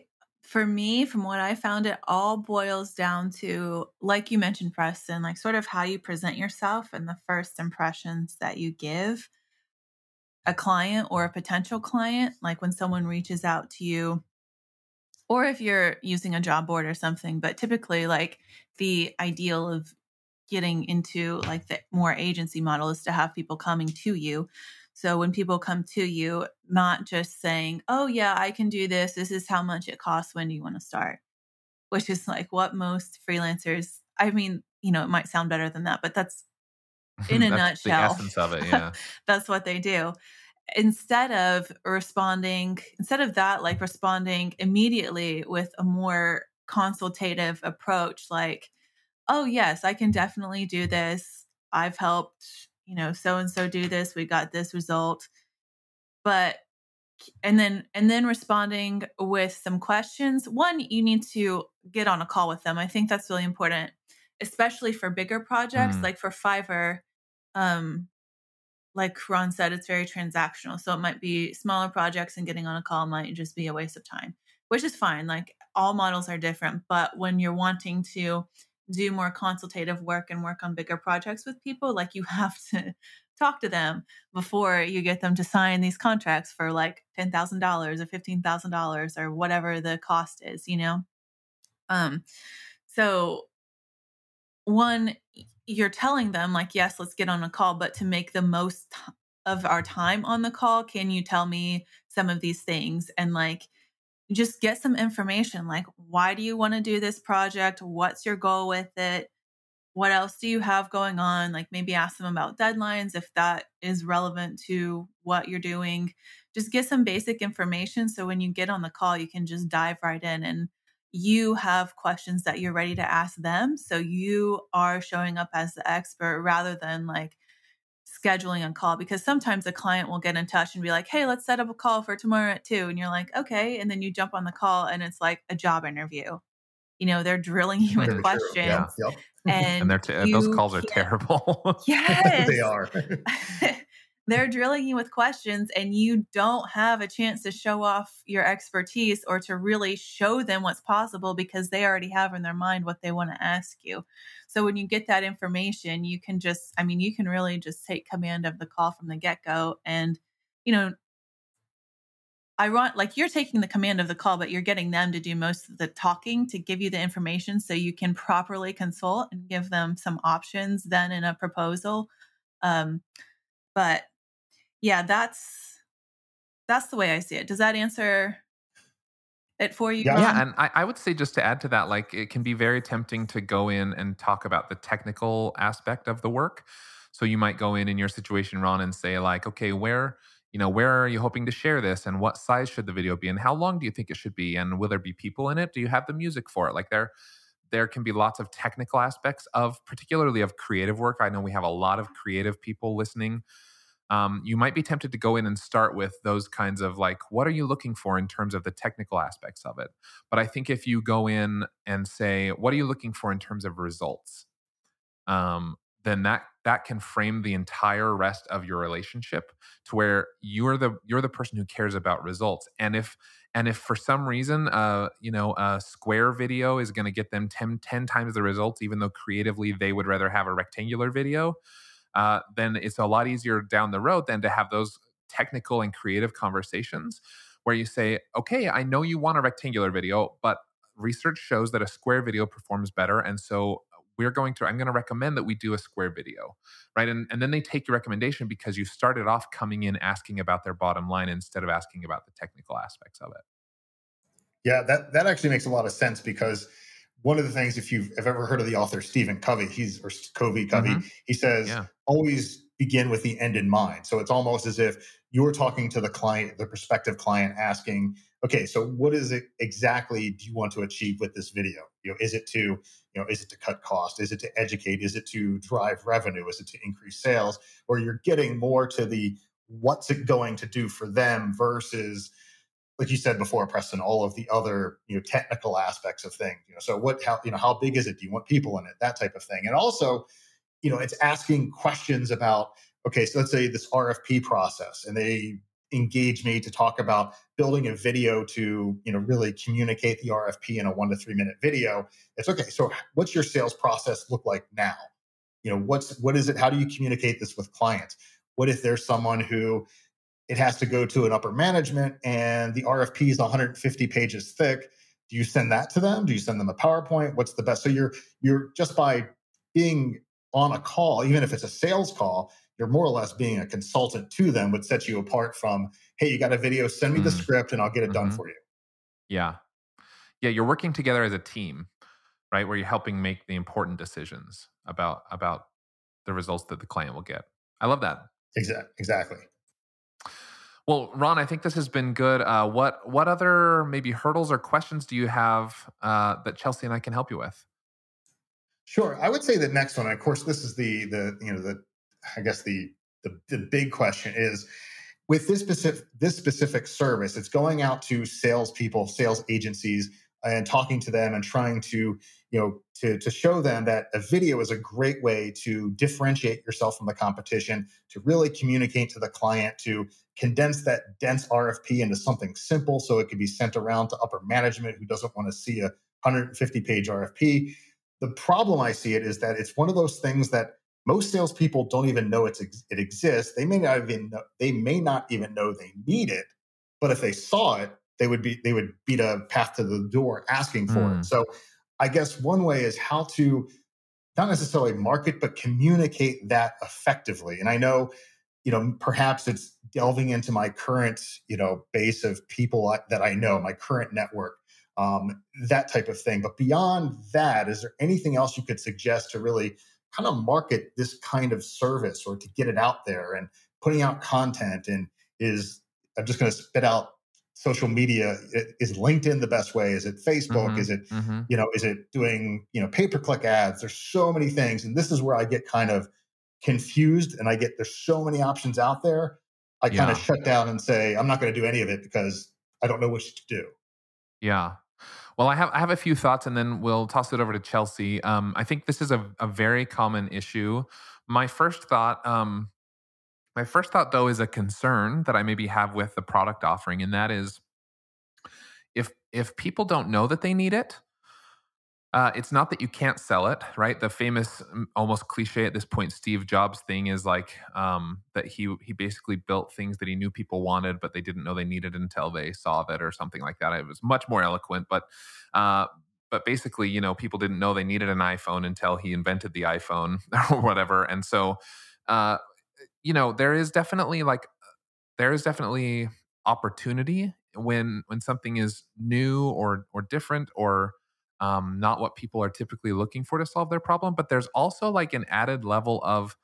For me, from what I found, it all boils down to, like you mentioned, Preston, like sort of how you present yourself and the first impressions that you give a client or a potential client. Like when someone reaches out to you, or if you're using a job board or something, but typically like the ideal of getting into like the more agency model is to have people coming to you. So when people come to you, not just saying, oh yeah, I can do this. This is how much it costs. When do you want to start? Which is like what most freelancers, I mean, you know, it might sound better than that, but that's in a That's the nutshell. essence of it. Yeah. That's what they do. Instead of responding, instead of that, like responding immediately with a more consultative approach, like, oh, yes, I can definitely do this. I've helped, you know, so and so do this. We got this result. But and then and then responding with some questions. One, you need to get on a call with them. I think that's really important, especially for bigger projects. Mm. Like for Fiverr, um, like Ron said, it's very transactional. So it might be smaller projects, and getting on a call might just be a waste of time, which is fine. Like all models are different. But when you're wanting to do more consultative work and work on bigger projects with people, like you have to talk to them before you get them to sign these contracts for like ten thousand dollars or fifteen thousand dollars or whatever the cost is, you know? Um, so one, you're telling them like, yes, let's get on a call, but to make the most of our time on the call, can you tell me some of these things? And like, just get some information. Like, why do you want to do this project? What's your goal with it? What else do you have going on? Like maybe ask them about deadlines if that is relevant to what you're doing. Just get some basic information so when you get on the call, you can just dive right in and you have questions that you're ready to ask them. So you are showing up as the expert rather than like scheduling a call, because sometimes a client will get in touch and be like, hey, let's set up a call for tomorrow at two. And you're like, okay. And then you jump on the call and it's like a job interview. You know, they're drilling you with Very true. questions. Yeah. Yep. And, And they're t- those calls are can't- terrible. Yes. They are. They're drilling you with questions and you don't have a chance to show off your expertise or to really show them what's possible because they already have in their mind what they want to ask you. So when you get that information, you can just, I mean, you can really just take command of the call from the get-go. And, you know, I want, like you're taking the command of the call, but you're getting them to do most of the talking to give you the information so you can properly consult and give them some options then in a proposal. Um, but yeah, that's that's the way I see it. Does that answer it for you? Yeah. Ron? Yeah, and I, I would say just to add to that, like it can be very tempting to go in and talk about the technical aspect of the work. So you might go in in your situation, Ron, and say like, okay, where you know where are you hoping to share this, and what size should the video be, and how long do you think it should be, and will there be people in it? Do you have the music for it? Like there, there can be lots of technical aspects of, particularly of creative work. I know we have a lot of creative people listening. Um, you might be tempted to go in and start with those kinds of like, what are you looking for in terms of the technical aspects of it? But I think if you go in and say, what are you looking for in terms of results? Um, then that that can frame the entire rest of your relationship to where you're the you're the person who cares about results. And if and if for some reason, uh, you know, a square video is going to get them ten, ten times the results, even though creatively they would rather have a rectangular video, uh, then it's a lot easier down the road than to have those technical and creative conversations where you say, okay, I know you want a rectangular video, but research shows that a square video performs better. And so we're going to, I'm going to recommend that we do a square video, right? And, and then they take your recommendation because you started off coming in asking about their bottom line instead of asking about the technical aspects of it. Yeah, that, that actually makes a lot of sense because one of the things, if you've have ever heard of the author Stephen Covey, he's or Covey Covey, Mhm. he says Yeah. always begin with the end in mind. So it's almost as if you're talking to the client, the prospective client, asking, okay, so what is it exactly do you want to achieve with this video? You know, is it to, you know, is it to cut cost? Is it to educate? Is it to drive revenue? Is it to increase sales? Or you're getting more to the what's it going to do for them versus, like you said before, Preston, all of the other, you know, technical aspects of things. You know, so what, how, you know, how big is it? Do you want people in it? That type of thing. And also, you know, it's asking questions about, okay, so let's say this R F P process and they engage me to talk about building a video to, you know, really communicate the R F P in a one to three minute video. It's okay. So what's your sales process look like now? You know, what's, what is it? How do you communicate this with clients? What if there's someone who it has to go to an upper management and the R F P is one hundred fifty pages thick? Do you send that to them? Do you send them a PowerPoint? What's the best? So you're, you're just by being on a call, even if it's a sales call, you're more or less being a consultant to them, would set you apart from, hey, you got a video, send me the Mm. script and I'll get it done Mhm. for you. Yeah. Yeah. You're working together as a team, right? Where you're helping make the important decisions about, about the results that the client will get. I love that. Exactly. Exactly. Well, Ron, I think this has been good. Uh, what what other maybe hurdles or questions do you have uh, that Chelsea and I can help you with? Sure. I would say the next one, of course, this is the, the, you know, the, I guess the, the, the big question is, with this specific, this specific service, it's going out to salespeople, sales agencies, and talking to them and trying to, you know, to, to show them that a video is a great way to differentiate yourself from the competition, to really communicate to the client, to condense that dense R F P into something simple so it could be sent around to upper management who doesn't want to see a one hundred fifty page R F P. The problem I see it is that it's one of those things that most salespeople don't even know it's, it exists. They may not even know, they may not even know they need it, but if they saw it, they would be they would beat a path to the door asking for Mm. it. So I guess one way is how to not necessarily market, but communicate that effectively. And I know, you know, perhaps it's delving into my current, you know, base of people that I know, my current network, um, that type of thing. But beyond that, is there anything else you could suggest to really kind of market this kind of service or to get it out there and putting out content? And is, I'm just going to spit out social media. Is LinkedIn the best way? Is it Facebook? Mm-hmm. Is it, mm-hmm. you know, is it doing, you know, pay-per-click ads? There's so many things. And this is where I get kind of confused and I get, there's so many options out there. I kind Yeah. of shut down and say, I'm not going to do any of it because I don't know what to do. Yeah. Well, I have I have a few thoughts, and then we'll toss it over to Chelsea. Um, I think this is a, a very common issue. My first thought, um, my first thought though, is a concern that I maybe have with the product offering, and that is, if if people don't know that they need it, uh, it's not that you can't sell it, right? The famous, um, almost cliche at this point, Steve Jobs thing is like um, that he he basically built things that he knew people wanted, but they didn't know they needed until they saw it, or something like that. It was much more eloquent, but uh, but basically, you know, people didn't know they needed an iPhone until he invented the iPhone or whatever. And so, uh, you know, there is definitely like there is definitely opportunity when when something is new or or different or um, not what people are typically looking for to solve their problem. But there's also like an added level of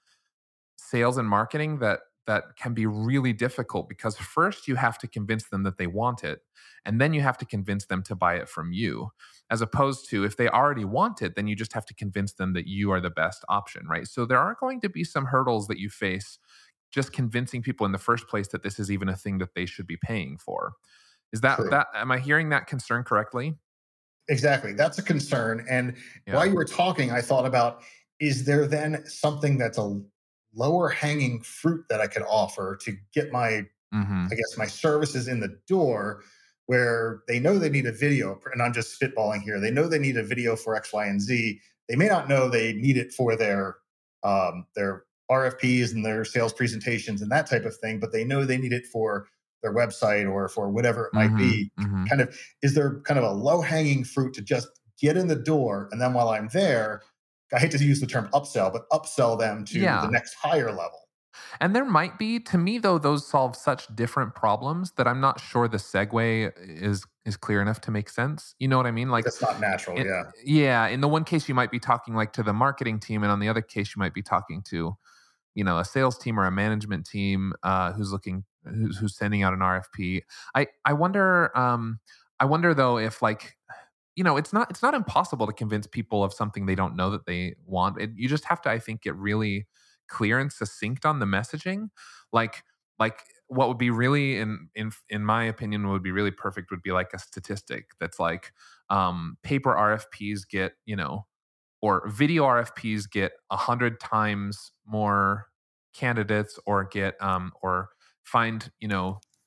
sales and marketing that that can be really difficult, because first you have to convince them that they want it, and then you have to convince them to buy it from you, as opposed to if they already want it, then you just have to convince them that you are the best option, right? So there are going to be some hurdles that you face just convincing people in the first place that this is even a thing that they should be paying for. Is that True. that am I hearing that concern correctly? Exactly. That's a concern. And Yeah. while you were talking, I thought about, is there then something that's a lower hanging fruit that I could offer to get my, Mm-hmm. I guess, my services in the door, where they know they need a video, and I'm just spitballing here. They know they need a video for X, Y, and Z. They may not know they need it for their, um, their R F Ps and their sales presentations and that type of thing, but they know they need it for their website or for whatever it might Mm-hmm. be. Mm-hmm. Kind of, is there kind of a low hanging fruit to just get in the door, and then while I'm there, I hate to use the term upsell, but upsell them to Yeah. the next higher level? And there might be, to me though, those solve such different problems that I'm not sure the segue is is clear enough to make sense. You know what I mean? Like, That's not natural. it- Yeah. yeah. In the one case, you might be talking like to the marketing team, and on the other case, you might be talking to, you know, a sales team or a management team uh, who's looking, who's, who's sending out an R F P. I I wonder, um, I wonder though if like, you know, it's not it's not impossible to convince people of something they don't know that they want. It, you just have to, I think, get really clear and succinct on the messaging. Like like what would be really, in in in my opinion, what would be really perfect would be like a statistic that's like, um, paper R F Ps get, you know, or video R F Ps get a hundred times more candidates, or get um or find, you know,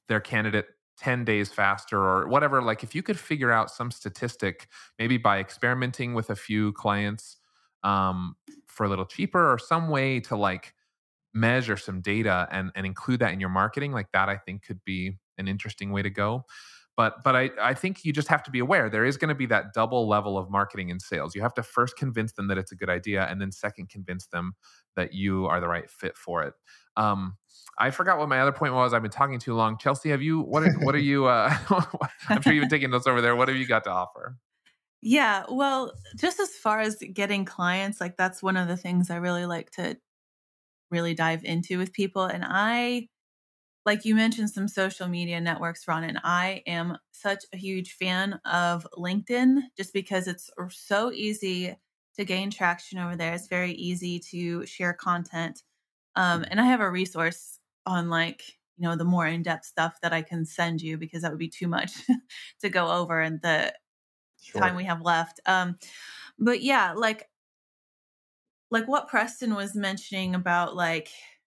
their candidate ten days faster or whatever. Like if you could figure out some statistic, maybe by experimenting with a few clients um, for a little cheaper, or some way to like measure some data and, and include that in your marketing, like that, I think could be an interesting way to go. But but I, I think you just have to be aware there is going to be that double level of marketing and sales. You have to first convince them that it's a good idea, and then second convince them that you are the right fit for it. Um, I forgot what my other point was. I've been talking too long. Chelsea, have you? What are, what are you? Uh, I'm sure you've been taking notes over there. What have you got to offer? Yeah, well, just as far as getting clients, like that's one of the things I really like to really dive into with people. And I, like you mentioned, some social media networks, Ron, and I am such a huge fan of LinkedIn just because it's so easy to gain traction over there. It's very easy to share content. Um, and I have a resource on like, you know, the more in-depth stuff that I can send you because that would be too much to go over in the sure. time we have left. Um, but yeah, like, like what Preston was mentioning about like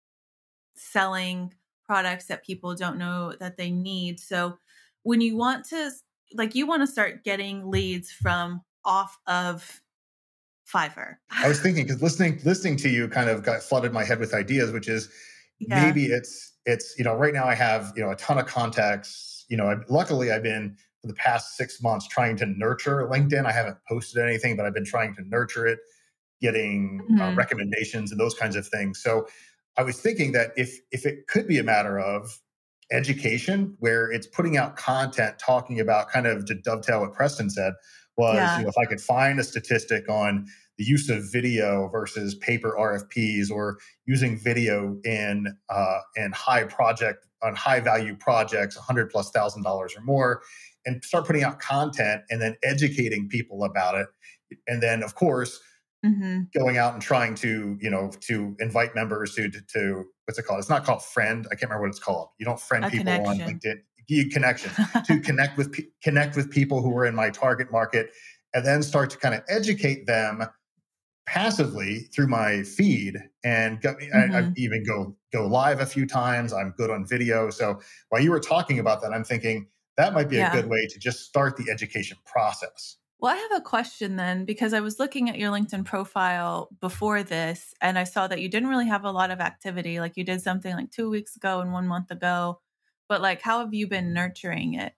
selling products that people don't know that they need. So when you want to, like, you want to start getting leads from off of Fiverr. I was thinking, because listening listening to you kind of got flooded my head with ideas, which is yeah. maybe it's it's you know right now I have you know a ton of contacts. You know, I, luckily I've been for the past six months trying to nurture LinkedIn. I haven't posted anything, but I've been trying to nurture it, getting mm-hmm. uh, recommendations and those kinds of things. So I was thinking that if if it could be a matter of education, where it's putting out content talking about, kind of to dovetail what Preston said, was yeah. you know if I could find a statistic on the use of video versus paper R F Ps, or using video in uh, in high project on high value projects, a hundred plus thousand dollars or more, and start putting out content and then educating people about it, and then of course. Mm-hmm. going out and trying to, you know, to invite members to, to, to, what's it called? It's not called friend. I can't remember what it's called. You don't friend a people connection. on LinkedIn. You connection to connect with, connect with people who are in my target market, and then start to kind of educate them passively through my feed. And go, mm-hmm. I, I even go, go live a few times. I'm good on video. So while you were talking about that, I'm thinking that might be yeah. a good way to just start the education process. Well, I have a question then, because I was looking at your LinkedIn profile before this, and I saw that you didn't really have a lot of activity. Like you did something like two weeks ago and one month ago, but like, how have you been nurturing it?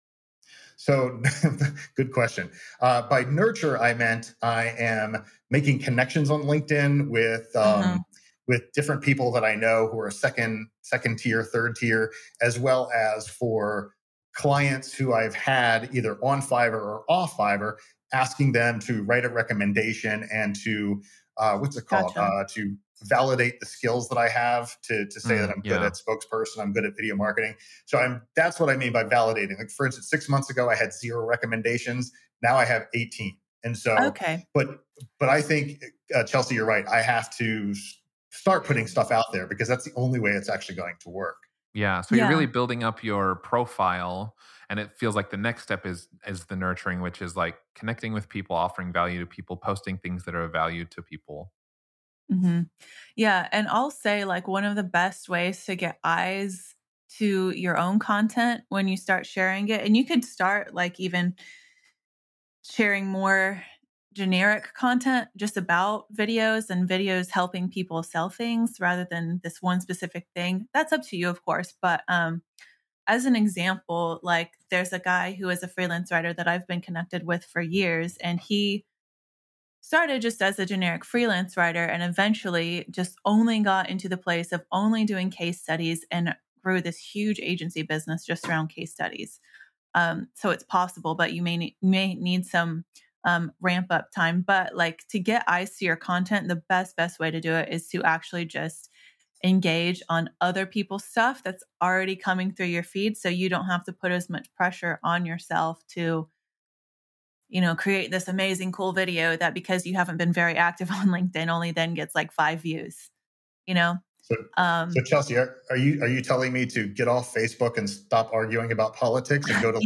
So good question. Uh, by nurture, I meant I am making connections on LinkedIn with, um, mm-hmm. with different people that I know who are second, second tier, third tier, as well as for clients who I've had either on Fiverr or off Fiverr, asking them to write a recommendation and to, uh, what's it called? Gotcha. Uh, to validate the skills that I have, to to say mm, that I'm yeah. good at spokesperson, I'm good at video marketing. So I'm that's what I mean by validating. Like for instance, six months ago, I had zero recommendations. Now I have eighteen. And so, okay. but, but I think, uh, Chelsea, you're right. I have to start putting stuff out there because that's the only way it's actually going to work. Yeah. So yeah. you're really building up your profile, and it feels like the next step is is the nurturing, which is like connecting with people, offering value to people, posting things that are of value to people. Mm-hmm. Yeah. And I'll say like one of the best ways to get eyes to your own content when you start sharing it, and you could start like even sharing more generic content just about videos and videos helping people sell things rather than this one specific thing. That's up to you, of course. But um, as an example, like there's a guy who is a freelance writer that I've been connected with for years, and he started just as a generic freelance writer and eventually just only got into the place of only doing case studies and grew this huge agency business just around case studies. Um, so it's possible, but you may need, may need some um, ramp up time. But like to get eyes to your content, the best, best way to do it is to actually just engage on other people's stuff that's already coming through your feed. So you don't have to put as much pressure on yourself to, you know, create this amazing, cool video that because you haven't been very active on LinkedIn only then gets like five views, you know? So, um, so Chelsea, are, are you are you telling me to get off Facebook and stop arguing about politics and go to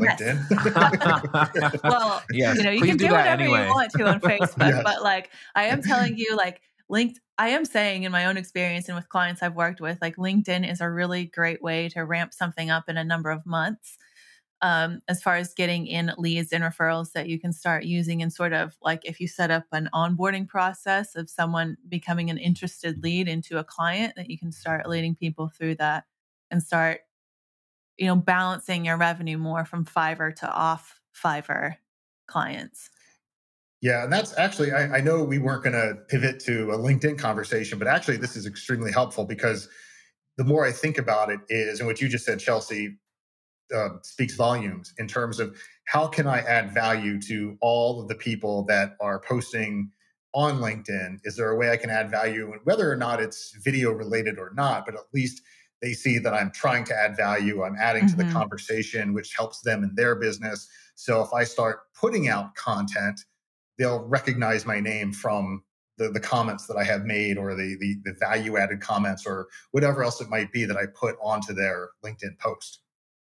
LinkedIn? Well, yes, you know, you can do, do whatever anyway. you want to on Facebook, yes. But like I am telling you, like linked I am saying in my own experience and with clients I've worked with, like LinkedIn is a really great way to ramp something up in a number of months. Um, as far as getting in leads and referrals that you can start using, and sort of like if you set up an onboarding process of someone becoming an interested lead into a client, that you can start leading people through that and start, you know, balancing your revenue more from Fiverr to off Fiverr clients. Yeah, and that's actually, I, I know we weren't going to pivot to a LinkedIn conversation, but actually this is extremely helpful because the more I think about it is, and what you just said, Chelsea, uh, speaks volumes in terms of how can I add value to all of the people that are posting on LinkedIn? Is there a way I can add value, and whether or not it's video related or not, but at least they see that I'm trying to add value, I'm adding to the Mm-hmm. conversation, which helps them in their business. So if I start putting out content, they'll recognize my name from the, the comments that I have made, or the, the, the value added comments, or whatever else it might be that I put onto their LinkedIn post.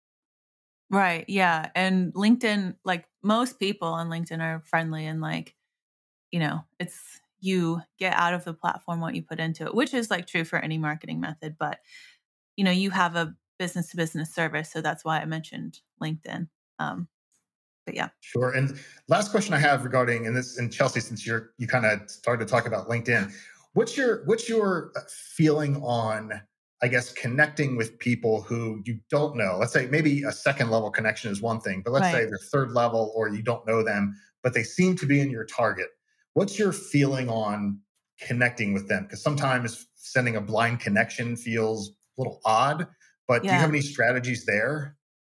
Right. Yeah. And LinkedIn, like most people on LinkedIn are friendly, and like, you know, it's you get out of the platform what you put into it, which is like true for any marketing method. But, you know, you have a business to business service. So that's why I mentioned LinkedIn. Um, but yeah. Sure. And last question I have regarding, and this, and Chelsea, since you're you kind of started to talk about LinkedIn, what's your what's your feeling on, I guess, connecting with people who you don't know? Let's say maybe a second level connection is one thing, but let's say Right. they're third level or you don't know them, but they seem to be in your target. What's your feeling on connecting with them? Because sometimes sending a blind connection feels a little odd, but do you have Yeah. any strategies there?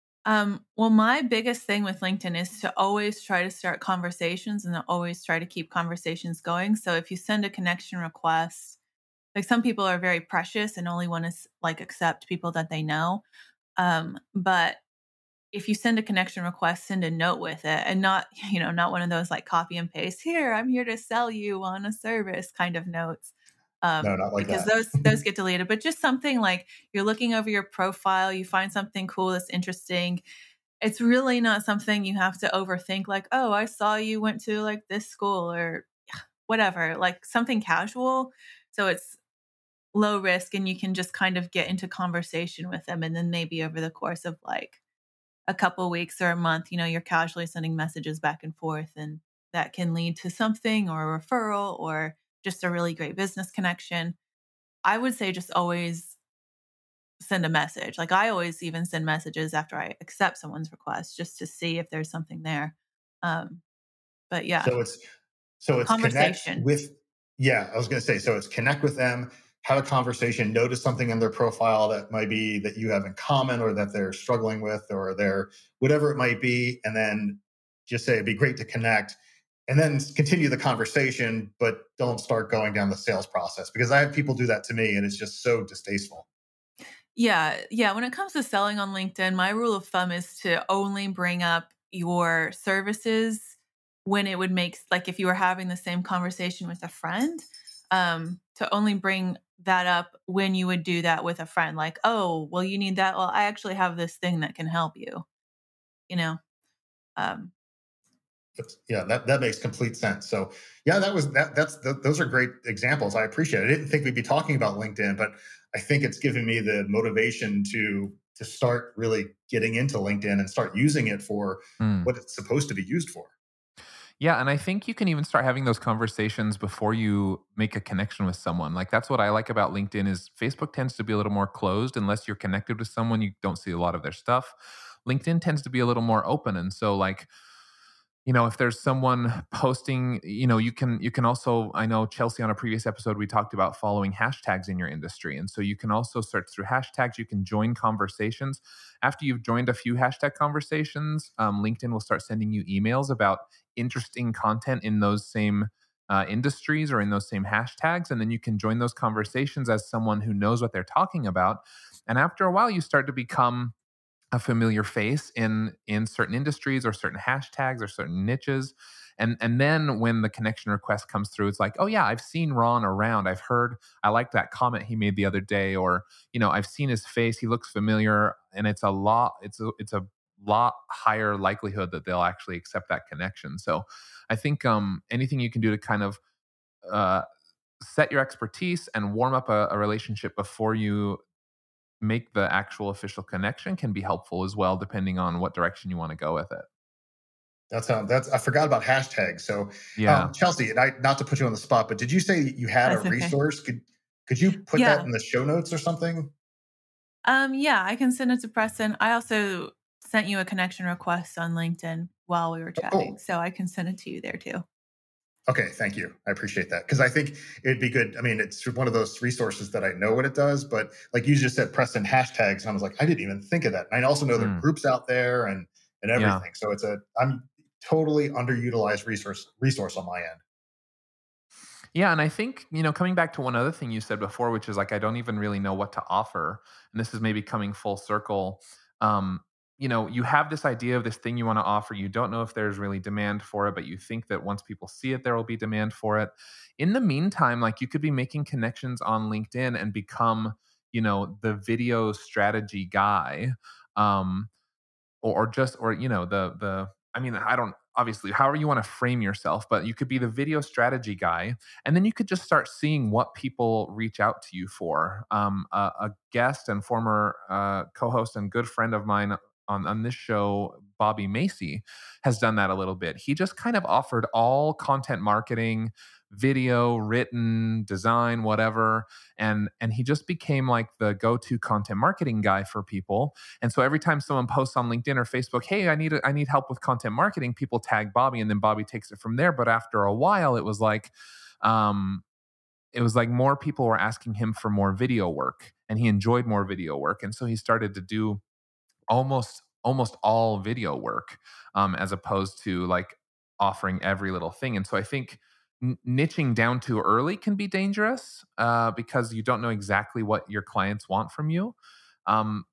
Um, well, my biggest thing with LinkedIn is to always try to start conversations and to always try to keep conversations going. So if you send a connection request, like some people are very precious and only want to like accept people that they know. Um, but if you send a connection request, send a note with it, and not, you know, not one of those like copy and paste, here, I'm here to sell you on a service kind of notes. No, Um, not like because that. those those get deleted, but just something like you're looking over your profile, you find something cool that's interesting. It's really not something you have to overthink, like, oh, I saw you went to like this school or whatever, like something casual. So it's low risk and you can just kind of get into conversation with them. And then maybe over the course of like a couple weeks or a month, you know, you're casually sending messages back and forth, and that can lead to something or a referral or just a really great business connection. I would say just always send a message. Like I always even send messages after I accept someone's request just to see if there's something there. Um, but yeah, So it's so it's connect conversation. with, yeah, I was going to say, so it's connect with them, have a conversation, notice something in their profile that might be that you have in common or that they're struggling with or they're whatever it might be, and then just say it'd be great to connect, and then continue the conversation, but don't start going down the sales process, because I have people do that to me and it's just so distasteful. Yeah, yeah. When it comes to selling on LinkedIn, my rule of thumb is to only bring up your services when it would make, like if you were having the same conversation with a friend, um, to only bring that up when you would do that with a friend. Like, oh, well, you need that. Well, I actually have this thing that can help you. You know, um, That's, yeah, that, that makes complete sense. So yeah, that was that. That's th- those are great examples. I appreciate it. I didn't think we'd be talking about LinkedIn, but I think it's given me the motivation to to start really getting into LinkedIn and start using it for Mm. what it's supposed to be used for. Yeah, and I think you can even start having those conversations before you make a connection with someone. Like that's what I like about LinkedIn is Facebook tends to be a little more closed unless you're connected with someone, you don't see a lot of their stuff. LinkedIn tends to be a little more open, and so like you know if there's someone posting, you know you can you can also, I know Chelsea on a previous episode we talked about following hashtags in your industry, and so you can also search through hashtags, you can join conversations. After you've joined a few hashtag conversations, um, LinkedIn will start sending you emails about interesting content in those same uh, industries or in those same hashtags, and then you can join those conversations as someone who knows what they're talking about. And after a while you start to become a familiar face in in certain industries or certain hashtags or certain niches. And and then when the connection request comes through, it's like, oh yeah, I've seen Ron around, I've heard, I like that comment he made the other day, or you know I've seen his face, he looks familiar. And it's a lot it's a, it's a lot higher likelihood that they'll actually accept that connection. So I think um anything you can do to kind of uh set your expertise and warm up a, a relationship before you make the actual official connection can be helpful as well, depending on what direction you want to go with it. That's um, that's I forgot about hashtags. So, Yeah. um, Chelsea, and I, not to put you on the spot, but did you say you had That's a okay. resource? Could could you put Yeah. that in the show notes or something? Um, yeah, I can send it to Preston. I also sent you a connection request on LinkedIn while we were Oh, chatting, cool. so I can send it to you there too. Okay, thank you. I appreciate that because I think it'd be good. I mean, it's one of those resources that I know what it does, but like you just said, Preston hashtags, and I was like, I didn't even think of that. And I also know there are Mm. groups out there and and Yeah. everything. So it's a I'm totally underutilized resource resource on my end. Yeah, and I think, you know, coming back to one other thing you said before, which is like, I don't even really know what to offer. And this is maybe coming full circle. Um, you know, you have this idea of this thing you want to offer. You don't know if there's really demand for it, but you think that once people see it, there will be demand for it. In the meantime, like you could be making connections on LinkedIn and become, you know, the video strategy guy. Um, or, or just, or, you know, the, the, I mean, I don't, obviously, however you want to frame yourself, but you could be the video strategy guy. And then you could just start seeing what people reach out to you for. Um, a, a guest and former uh, co-host and good friend of mine on, on this show, Bobby Macy, has done that a little bit. He just kind of offered all content marketing, video, written, design, whatever. And, and he just became like the go-to content marketing guy for people. And so every time someone posts on LinkedIn or Facebook, hey, I need a, I need help with content marketing, people tag Bobby, and then Bobby takes it from there. But after a while, it was like, um, it was like more people were asking him for more video work, and he enjoyed more video work. And so he started to do almost almost all video work, um, as opposed to like offering every little thing. And so I think n- niching down too early can be dangerous uh, because you don't know exactly what your clients want from you. Um,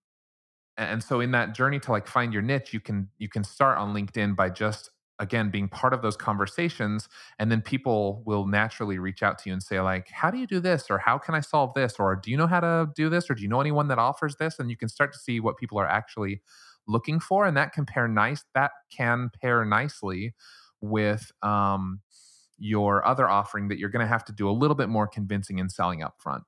and so in that journey to like find your niche, you can you can start on LinkedIn by just, again, being part of those conversations, and then people will naturally reach out to you and say like, how do you do this, or how can I solve this, or do you know how to do this, or do you know anyone that offers this? And you can start to see what people are actually looking for, and that can pair nice that can pair nicely with um, your other offering that you're going to have to do a little bit more convincing and selling up front.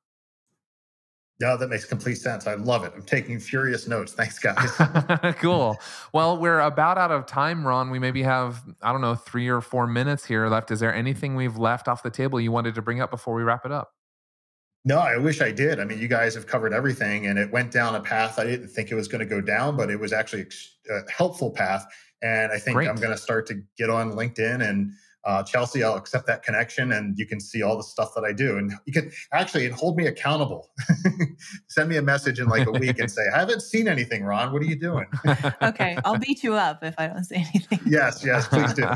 No, that makes complete sense. I love it. I'm taking furious notes. Thanks, guys. Cool. Well, we're about out of time, Ron. We maybe have, I don't know, three or four minutes here left. Is there anything we've left off the table you wanted to bring up before we wrap it up? No, I wish I did. I mean, you guys have covered everything, and it went down a path I didn't think it was going to go down, but it was actually a helpful path. And I think Great. I'm going to start to get on LinkedIn, and uh, Chelsea, I'll accept that connection, and you can see all the stuff that I do. And you can actually hold me accountable. Send me a message in like a week and say, I haven't seen anything, Ron. What are you doing? Okay, I'll beat you up if I don't say anything. Yes, yes, please do.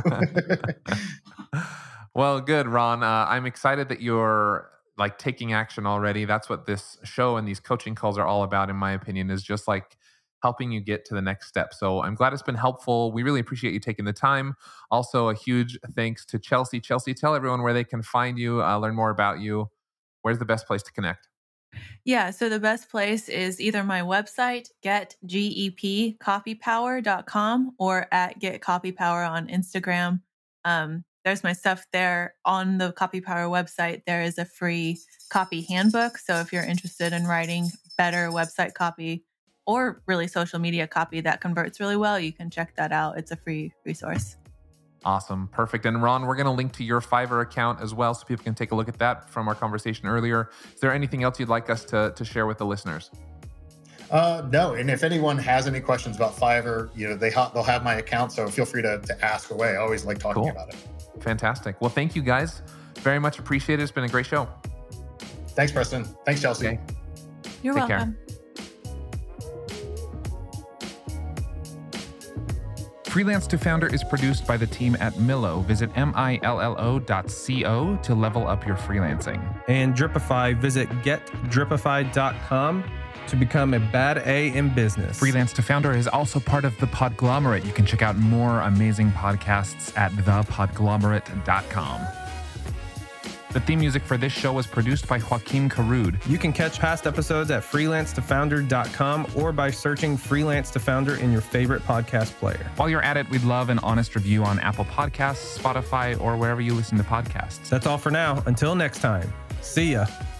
Well, good, Ron. Uh, I'm excited that you're like taking action already. That's what this show and these coaching calls are all about, in my opinion, is just like helping you get to the next step. So I'm glad it's been helpful. We really appreciate you taking the time. Also, a huge thanks to Chelsea. Chelsea, tell everyone where they can find you, uh, learn more about you. Where's the best place to connect? Yeah, so the best place is either my website, get gep copy power dot com, or at Get Copy Power on Instagram. Um, there's my stuff there. On the Copy Power website, there is a free copy handbook. So if you're interested in writing better website copy or really social media copy that converts really well, you can check that out. It's a free resource. Awesome. Perfect. And Ron, we're going to link to your Fiverr account as well, so people can take a look at that from our conversation earlier. Is there anything else you'd like us to, to share with the listeners? Uh, no, and if anyone has any questions about Fiverr, you know, they ha- they'll have my account, so feel free to, to ask away. I always like talking Cool. about it. Fantastic. Well, thank you guys. Very much appreciated. It's been a great show. Thanks, Preston. Thanks, Chelsea. Okay. You're Take care. welcome. Freelance to Founder is produced by the team at Millo. Visit M I L L O dot co to level up your freelancing. And Dripify, visit get dripify dot com to become a bad A in business. Freelance to Founder is also part of the Podglomerate. You can check out more amazing podcasts at the podglomerate dot com. The theme music for this show was produced by Joaquin Carud. You can catch past episodes at freelance to founder dot com or by searching Freelance to Founder in your favorite podcast player. While you're at it, we'd love an honest review on Apple Podcasts, Spotify, or wherever you listen to podcasts. That's all for now. Until next time, See ya.